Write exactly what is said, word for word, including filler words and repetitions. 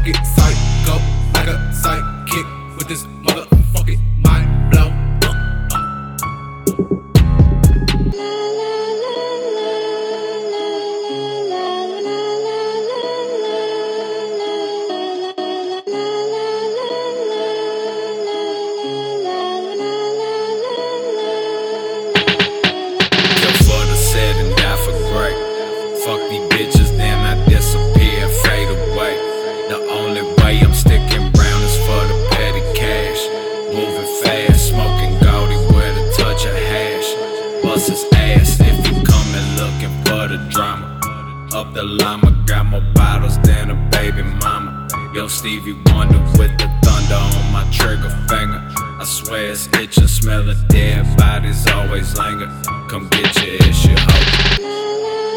get psycho like a sidekick with this motherfucking mind blow. Fuck these bitches, then I disappear and fade away. The only way I'm sticking around is for the petty cash. Moving fast, smoking gaudy with a touch of hash. Bust his ass if you coming looking for the drama. Up the llama, got more bottles than a baby mama. Yo, Stevie Wonder with the thunder on my trigger finger. I swear it's itching, smelling dead bodies always linger. Come get your issue, ho.